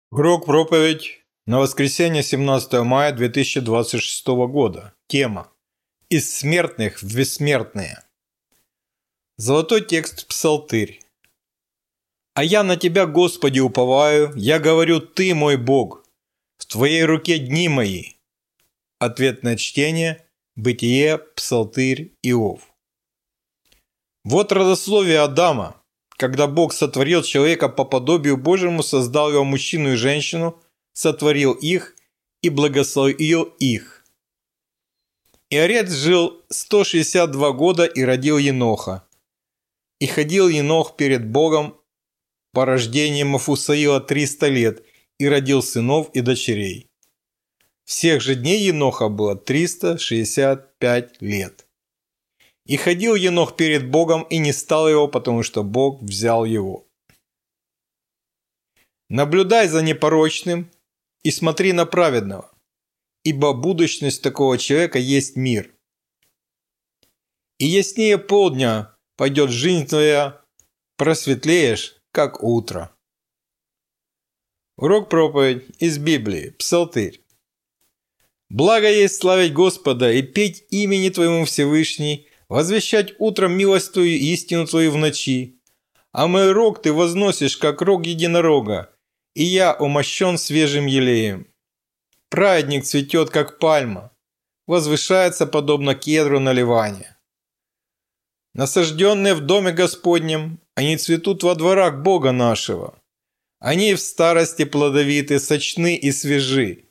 Урок проповедь на воскресенье 17 мая 2026 года. Тема «Из смертных в бессмертные». Золотой текст Псалтырь. «А я на Тебя, Господи, уповаю, я говорю, Ты мой Бог, в Твоей руке дни мои». Ответное чтение, Бытие, Псалтырь, Иов. Вот родословие Адама. Когда Бог сотворил человека по подобию Божьему, создал его мужчину и женщину, сотворил их и благословил их. Иарец жил 162 года и родил Еноха. И ходил Енох перед Богом по рождению Мафусаила 300 лет и родил сынов и дочерей. Всех же дней Еноха было 365 лет. И ходил Енох перед Богом, и не стал его, потому что Бог взял его. Наблюдай за непорочным и смотри на праведного, ибо будущность такого человека есть мир. И яснее полдня пойдет жизнь твоя, просветлеешь, как утро. Урок проповедь из Библии, Псалтырь. Благо есть славить Господа и петь имени Твоему Всевышний, возвещать утром милость Твою и истину Твою в ночи. А мой рог Ты возносишь, как рог единорога, и я умощен свежим елеем. Праведник цветет, как пальма, возвышается, подобно кедру на Ливане. Насажденные в доме Господнем, они цветут во дворах Бога нашего. Они в старости плодовиты, сочны и свежи.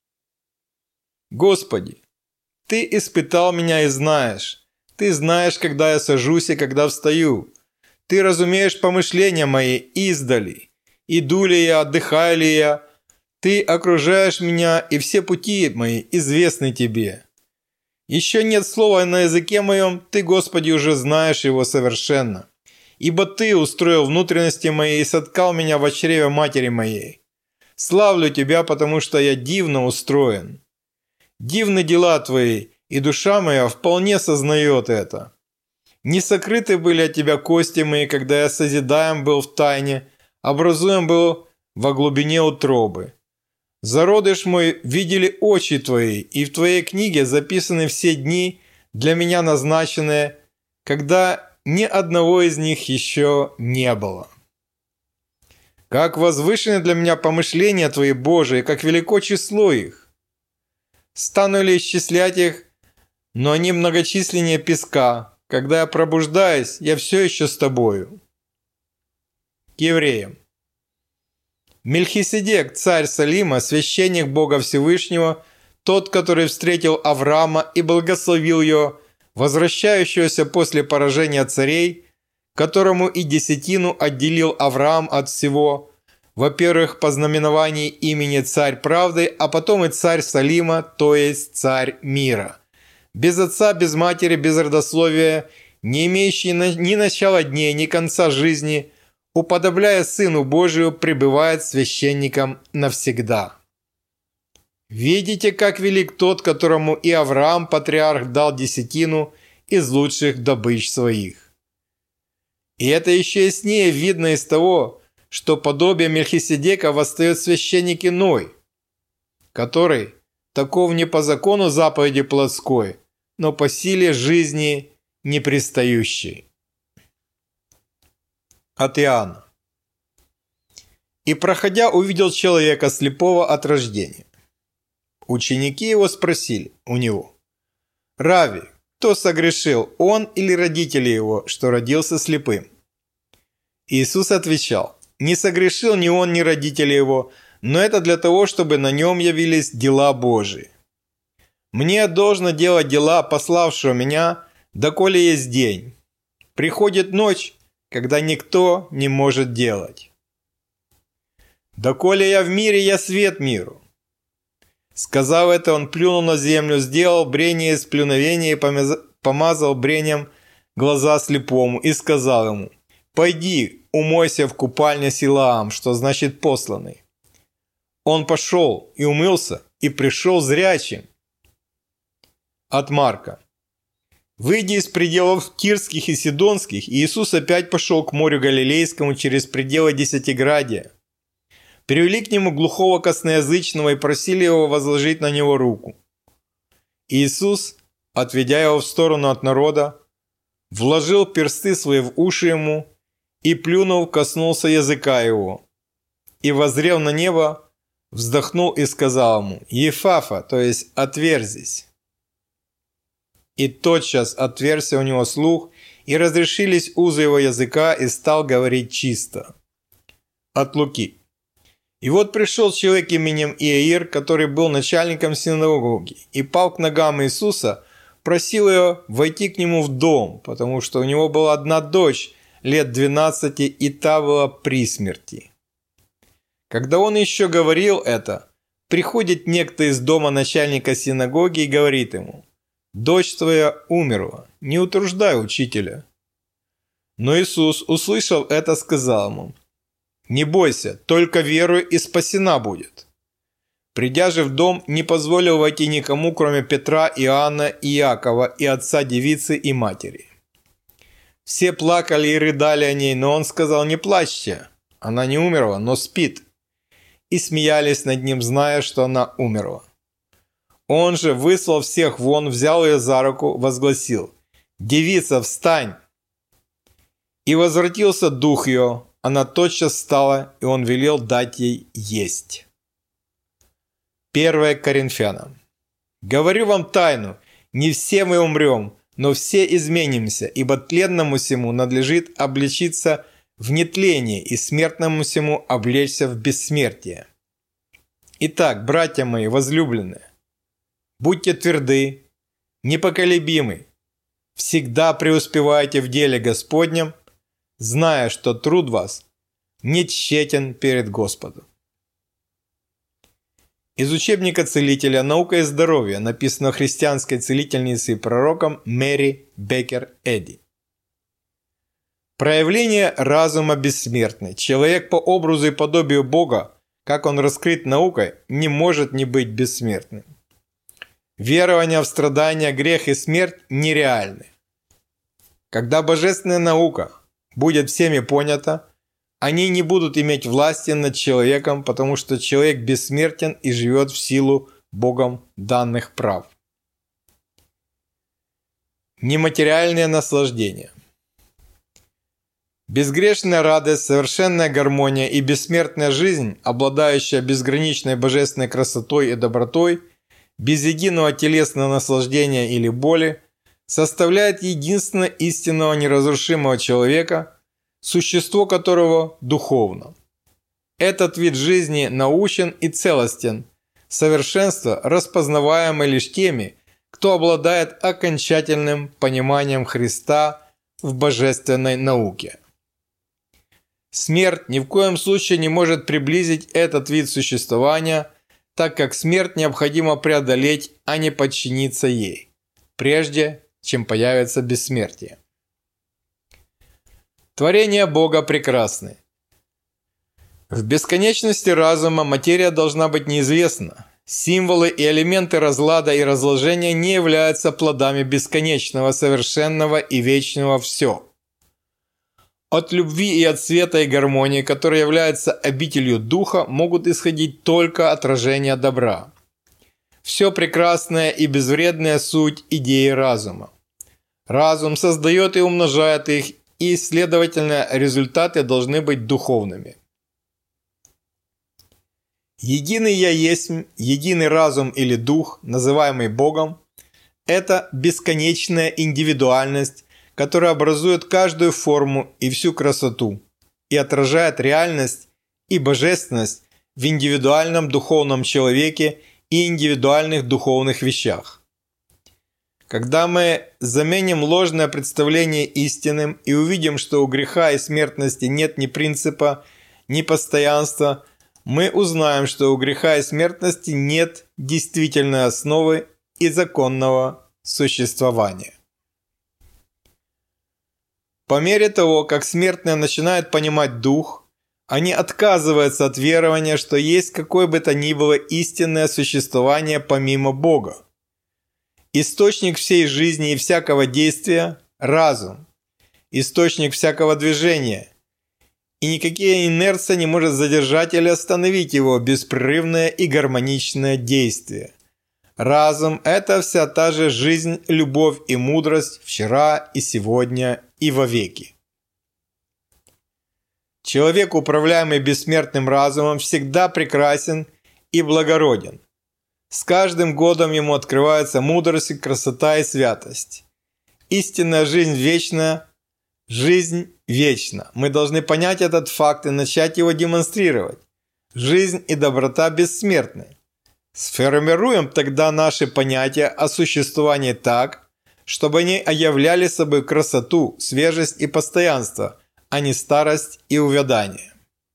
Господи, Ты испытал меня и знаешь. Ты знаешь, когда я сажусь и когда встаю. Ты разумеешь помышления мои издали. Иду ли я, отдыхаю ли я. Ты окружаешь меня, и все пути мои известны Тебе. Еще нет слова на языке моем, Ты, Господи, уже знаешь его совершенно. Ибо Ты устроил внутренности мои и соткал меня в чреве матери моей. Славлю Тебя, потому что я дивно устроен. Дивны дела Твои, и душа моя вполне сознает это. Не сокрыты были от Тебя кости мои, когда я созидаем был в тайне, образуем был во глубине утробы. Зародыш мой видели очи Твои, и в Твоей книге записаны все дни, для меня назначенные, когда ни одного из них еще не было. Как возвышены для меня помышления Твои, Божии, как велико число их. Стану ли исчислять их, но они многочисленнее песка. Когда я пробуждаюсь, я все еще с тобою. К евреям. Мельхиседек, царь Салима, священник Бога Всевышнего, тот, который встретил Авраама и благословил его, возвращающегося после поражения царей, которому и десятину отделил Авраам от всего, во-первых, по знаменованию имени царь правды, а потом и царь Салима, то есть царь мира. Без отца, без матери, без родословия, не имеющий ни начала дней, ни конца жизни, уподобляя Сыну Божию, пребывает священником навсегда. Видите, как велик тот, которому и Авраам, патриарх, дал десятину из лучших добыч своих. И это еще яснее видно из того, что подобие Мельхиседека восстает священник иной, который таков не по закону заповеди плотской, но по силе жизни непристающей. От Иоанна. «И, проходя, увидел человека слепого от рождения. Ученики его спросили у него: Рави, кто согрешил, он или родители его, что родился слепым? Иисус отвечал: не согрешил ни он, ни родители его, но это для того, чтобы на нем явились дела Божии. Мне должно делать дела пославшего меня, доколе есть день. Приходит ночь, когда никто не может делать. Доколе я в мире, я свет миру». Сказав это, он плюнул на землю, сделал брение из плюновения и помазал брением глаза слепому и сказал ему: «Пойди, умойся в купальне Силаам», что значит «посланный». Он пошел и умылся, и пришел зрячим. От Марка. Выйдя из пределов Тирских и Сидонских, Иисус опять пошел к морю Галилейскому через пределы Десятиградия. привели к нему глухого косноязычного и просили его возложить на него руку. Иисус, отведя его в сторону от народа, вложил персты свои в уши ему и, плюнув, коснулся языка его. И, воззрев на небо, вздохнул и сказал ему: «Ефафа», то есть «отверзись». И тотчас отверзся у него слух, и разрешились узы его языка, и стал говорить чисто. От Луки. И вот пришел человек именем Иаир, который был начальником синагоги, и пал к ногам Иисуса, просил его войти к нему в дом, потому что у него была одна дочь лет 12, и та была при смерти. Когда он еще говорил это, приходит некто из дома начальника синагоги и говорит ему: «Дочь твоя умерла, не утруждай учителя». Но Иисус, услышав это, сказал ему: «Не бойся, только веруй, и спасена будет». Придя же в дом, не позволил войти никому, кроме Петра, Иоанна и Иакова, и отца девицы и матери. Все плакали и рыдали о ней, но он сказал: «Не плачьте, она не умерла, но спит». И смеялись над ним, зная, что она умерла. Он же, выслал всех вон, взял ее за руку, возгласил: «Девица, встань!» И возвратился дух ее, она тотчас встала, и он велел дать ей есть. 1 Коринфянам. «Говорю вам тайну, не все мы умрем, но все изменимся, ибо тленному сему надлежит облечиться в нетление, и смертному сему облечься в бессмертие. Итак, братья мои возлюбленные, будьте тверды, непоколебимы, всегда преуспевайте в деле Господнем, зная, что труд вас не тщетен перед Господом». Из учебника целителя «Наука и здоровье», написано христианской целительницей и пророком Мэри Беккер Эдди. Проявление разума бессмертный. Человек по образу и подобию Бога, как он раскрыт наукой, не может не быть бессмертным. Верование в страдания, грех и смерть нереальны. Когда божественная наука будет всеми понята, они не будут иметь власти над человеком, потому что человек бессмертен и живет в силу Богом данных прав. Нематериальное наслаждение. Безгрешная радость, совершенная гармония и бессмертная жизнь, обладающая безграничной божественной красотой и добротой, без единого телесного наслаждения или боли, составляет единственно истинного неразрушимого человека, существо которого духовно. Этот вид жизни научен и целостен, совершенство распознаваемо лишь теми, кто обладает окончательным пониманием Христа в божественной науке. Смерть ни в коем случае не может приблизить этот вид существования, так как смерть необходимо преодолеть, а не подчиниться ей, прежде чем появится бессмертие. Творения Бога прекрасны. В бесконечности разума материя должна быть неизвестна. Символы и элементы разлада и разложения не являются плодами бесконечного, совершенного и вечного «все». От любви и от света и гармонии, которые являются обителью духа, могут исходить только отражения добра. Все прекрасное и безвредное суть идеи разума. Разум создает и умножает их, и, следовательно, результаты должны быть духовными. Единый «Я есть», единый разум или дух, называемый Богом, это бесконечная индивидуальность, которая образует каждую форму и всю красоту и отражает реальность и божественность в индивидуальном духовном человеке и индивидуальных духовных вещах. Когда мы заменим ложное представление истинным и увидим, что у греха и смертности нет ни принципа, ни постоянства, мы узнаем, что у греха и смертности нет действительной основы и законного существования. По мере того, как смертные начинают понимать дух, они отказываются от верования, что есть какое бы то ни было истинное существование помимо Бога. Источник всей жизни и всякого действия – разум. Источник всякого движения и никакая инерция не может задержать или остановить его беспрерывное и гармоничное действие. Разум – это вся та же жизнь, любовь и мудрость вчера и сегодня и вовеки. Человек, управляемый бессмертным разумом, всегда прекрасен и благороден. С каждым годом ему открывается мудрость, красота и святость. Истинная жизнь вечна, жизнь вечна. Мы должны понять этот факт и начать его демонстрировать. Жизнь и доброта бессмертны. Сформируем тогда наши понятия о существовании так, чтобы они являли собой красоту, свежесть и постоянство, а не старость и увядание.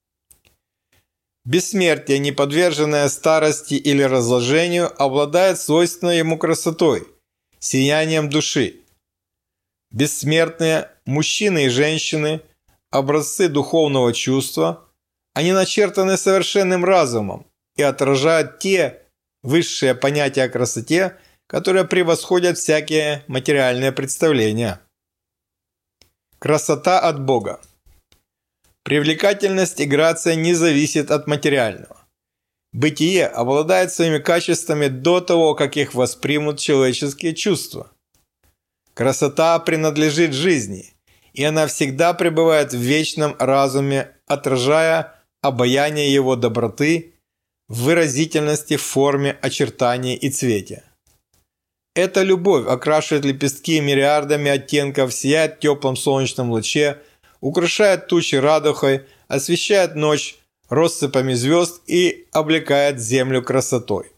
Бессмертие, не подверженное старости или разложению, обладает свойственной ему красотой, сиянием души. Бессмертные мужчины и женщины – образцы духовного чувства, они начертаны совершенным разумом и отражают те высшие понятия о красоте, которые превосходят всякие материальные представления. Красота от Бога. Привлекательность и грация не зависят от материального. Бытие обладает своими качествами до того, как их воспримут человеческие чувства. Красота принадлежит жизни, и она всегда пребывает в вечном разуме, отражая обаяние его доброты в выразительности, форме, очертании и цвете. Эта любовь окрашивает лепестки мириардами оттенков, сияет в теплом солнечном луче, украшает тучи радугой, освещает ночь россыпами звезд и облекает землю красотой.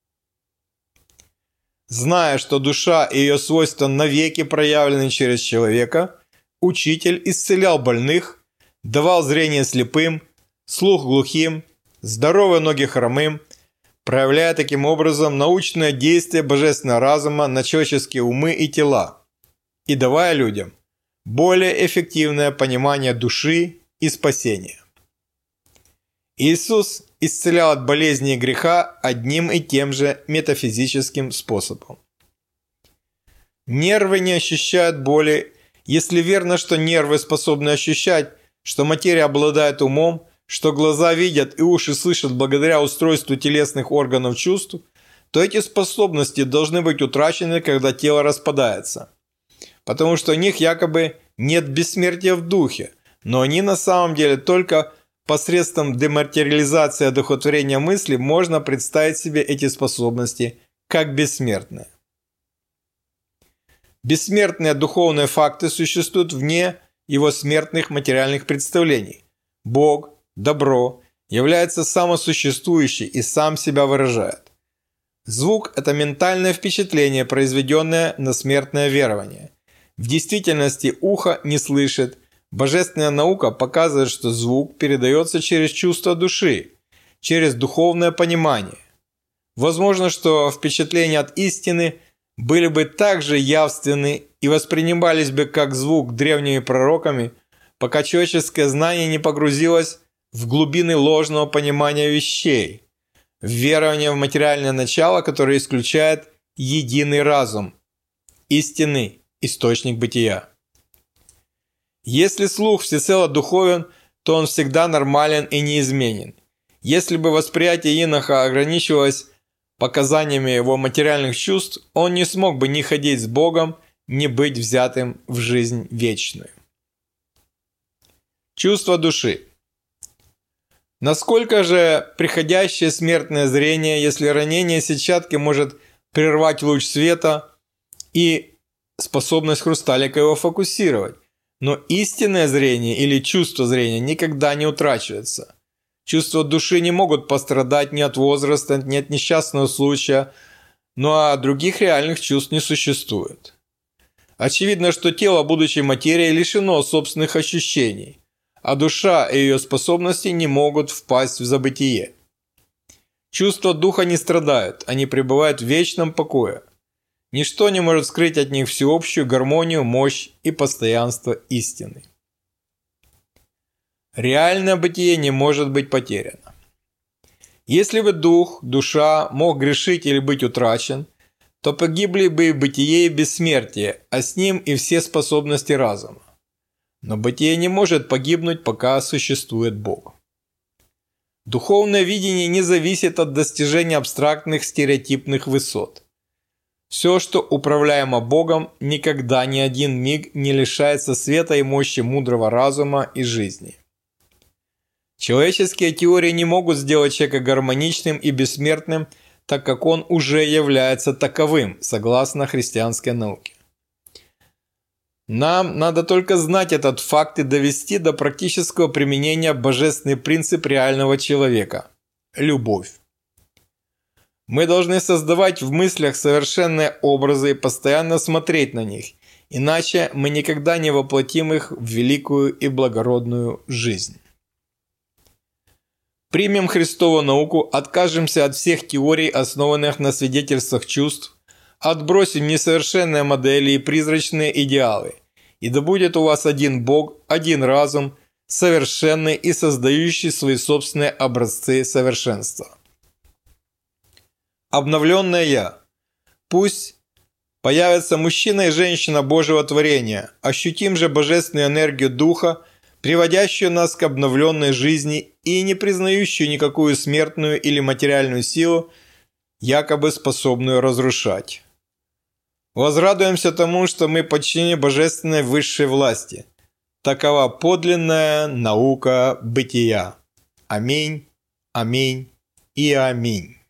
Зная, что душа и ее свойства навеки проявлены через человека, учитель исцелял больных, давал зрение слепым, слух глухим, здоровые ноги хромым, проявляя таким образом научное действие божественного разума на человеческие умы и тела, и давая людям более эффективное понимание души и спасения. Иисус исцелял от болезни и греха одним и тем же метафизическим способом. Нервы не ощущают боли, если верно, что нервы способны ощущать, что материя обладает умом, что глаза видят и уши слышат благодаря устройству телесных органов чувств, то эти способности должны быть утрачены, когда тело распадается. Потому что у них якобы нет бессмертия в духе, но они на самом деле только посредством дематериализации и одухотворения мысли можно представить себе эти способности как бессмертные. Бессмертные духовные факты существуют вне его смертных материальных представлений. Бог, добро, является самосуществующий и сам себя выражает. Звук – это ментальное впечатление, произведенное на смертное верование. В действительности ухо не слышит. Божественная наука показывает, что звук передается через чувство души, через духовное понимание. Возможно, что впечатления от истины были бы также явственны и воспринимались бы как звук древними пророками, пока человеческое знание не погрузилось в глубины ложного понимания вещей, в верование в материальное начало, которое исключает единый разум, истинный источник бытия. Если слух всецело духовен, то он всегда нормален и неизменен. Если бы восприятие Еноха ограничивалось показаниями его материальных чувств, он не смог бы ни ходить с Богом, ни быть взятым в жизнь вечную. Чувство души. Насколько же приходящее смертное зрение, если ранение сетчатки может прервать луч света и способность хрусталика его фокусировать? Но истинное зрение или чувство зрения никогда не утрачивается. Чувства души не могут пострадать ни от возраста, ни от несчастного случая, но других реальных чувств не существует. Очевидно, что тело, будучи материей, лишено собственных ощущений, а душа и ее способности не могут впасть в забытие. Чувства духа не страдают, они пребывают в вечном покое. Ничто не может скрыть от них всеобщую гармонию, мощь и постоянство истины. Реальное бытие не может быть потеряно. Если бы дух, душа мог грешить или быть утрачен, то погибли бы и бытие, и бессмертие, а с ним и все способности разума. Но бытие не может погибнуть, пока существует Бог. Духовное видение не зависит от достижения абстрактных стереотипных высот. Все, что управляемо Богом, никогда ни один миг не лишается света и мощи мудрого разума и жизни. Человеческие теории не могут сделать человека гармоничным и бессмертным, так как он уже является таковым, согласно христианской науке. Нам надо только знать этот факт и довести до практического применения божественный принцип реального человека – любовь. Мы должны создавать в мыслях совершенные образы и постоянно смотреть на них, иначе мы никогда не воплотим их в великую и благородную жизнь. Примем Христову науку, откажемся от всех теорий, основанных на свидетельствах чувств, отбросим несовершенные модели и призрачные идеалы, и да будет у вас один Бог, один разум, совершенный и создающий свои собственные образцы совершенства. Обновленное «Я». Пусть появятся мужчина и женщина Божьего творения, ощутим же божественную энергию Духа, приводящую нас к обновленной жизни и не признающую никакую смертную или материальную силу, якобы способную разрушать. Возрадуемся тому, что мы подчинены божественной высшей власти. Такова подлинная наука бытия. Аминь, аминь и аминь.